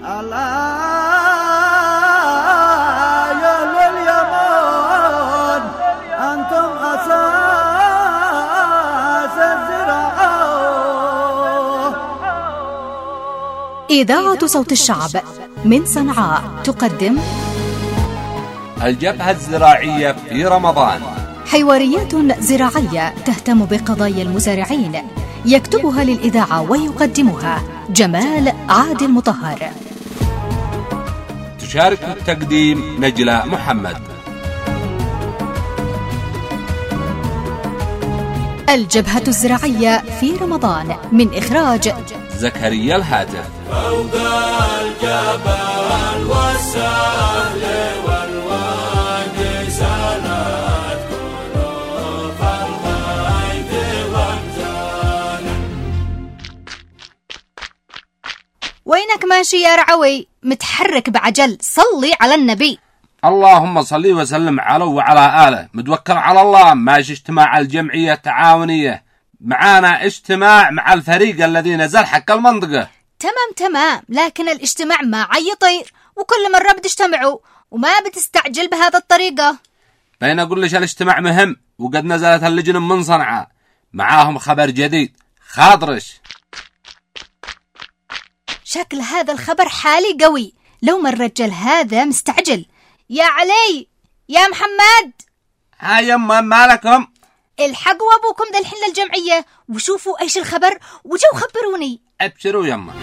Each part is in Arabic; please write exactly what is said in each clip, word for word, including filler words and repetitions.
يا لليمن أنتم أساس الزراعة. إذاعة صوت الشعب من صنعاء تقدم الجبهة الزراعية في رمضان، حواريات زراعية تهتم بقضايا المزارعين، يكتبها للإذاعة ويقدمها جمال عادل مطهر. تشارك التقديم نجلاء محمد. الجبهة الزراعية في رمضان من إخراج زكريا الهاتف. فوق الجبل والسهل والوادي سالت كنوف الغيث وامزان. وينك ماشي يا رعوي؟ متحرك بعجل، صلي على النبي. اللهم صلي وسلم على وعلى آله. متوكل على الله. ماشي اجتماع الجمعية التعاونية، معانا اجتماع مع الفريق الذي نزل حق المنطقة. تمام تمام، لكن الاجتماع ما عيطير، وكل مرة بتجتمعوا وما بتستعجل بهذا الطريقة. بين أقول لك الاجتماع مهم، وقد نزلت اللجنة من صنعاء، معاهم خبر جديد خاطرش. شكل هذا الخبر حالي قوي، لو ما الرجل هذا مستعجل. يا علي، يا محمد، هاي يما مالكم؟ الحقوا ابوكم ذا الحين للجمعية وشوفوا ايش الخبر وجو خبروني. ابشروا يما.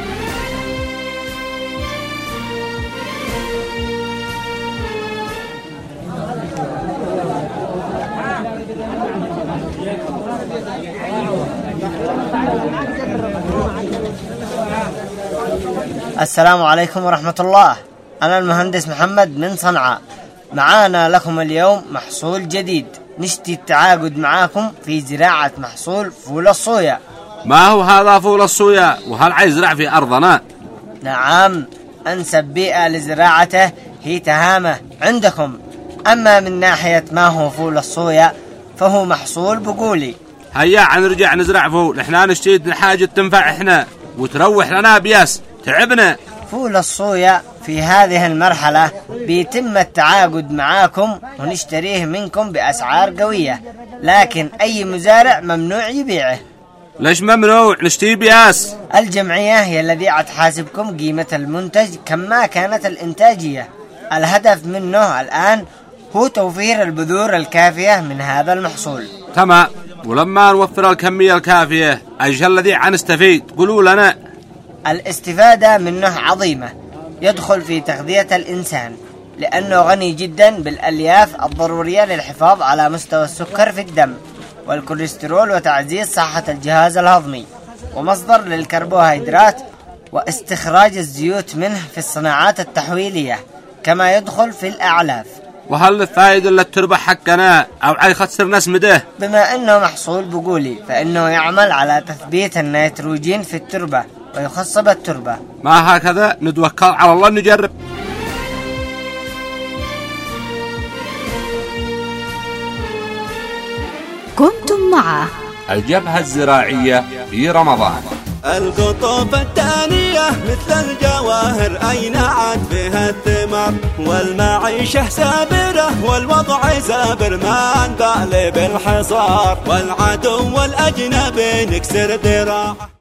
السلام عليكم ورحمة الله. أنا المهندس محمد من صنعاء. معانا لكم اليوم محصول جديد، نشتي التعاقد معاكم في زراعة محصول فول الصويا. ما هو هذا فول الصويا؟ وهل عايزرع في أرضنا؟ نعم، أنسب بيئة لزراعته هي تهامة عندكم. أما من ناحية ما هو فول الصويا فهو محصول بقولي. هيا نرجع نزرع فول، احنا نشتيد الحاجة تنفع احنا وتروح لنا بياس، تعبنا. فول الصويا في هذه المرحلة بيتم التعاقد معاكم ونشتريه منكم بأسعار قوية، لكن أي مزارع ممنوع يبيعه. ليش ممنوع؟ نشتري بياس. الجمعية هي الذي تحاسبكم قيمة المنتج كما كانت الإنتاجية. الهدف منه الآن هو توفير البذور الكافية من هذا المحصول. تمام، ولما نوفر الكمية الكافية أيش الذي عنستفيد؟ قولوا لنا. الاستفادة منه عظيمة، يدخل في تغذية الإنسان لأنه غني جدا بالألياف الضرورية للحفاظ على مستوى السكر في الدم والكوليسترول وتعزيز صحة الجهاز الهضمي، ومصدر للكربوهيدرات واستخراج الزيوت منه في الصناعات التحويلية، كما يدخل في الأعلاف. وهل الفائدة اللي تربح حقنا أو عاي خسر ناس مده؟ بما أنه محصول بقولي فإنه يعمل على تثبيت النيتروجين في التربة ويخصب التربة. ما هكذا؟ نتوكل على الله نجرب. كنتم مع الجبهة الزراعية في رمضان. القطوف الثانية مثل الجواهر أين عاد فيها الثمار، والمعيشة سابرة والوضع سابر ما نبالي بالحصار، والعدو والأجنبي نكسر ذراعه.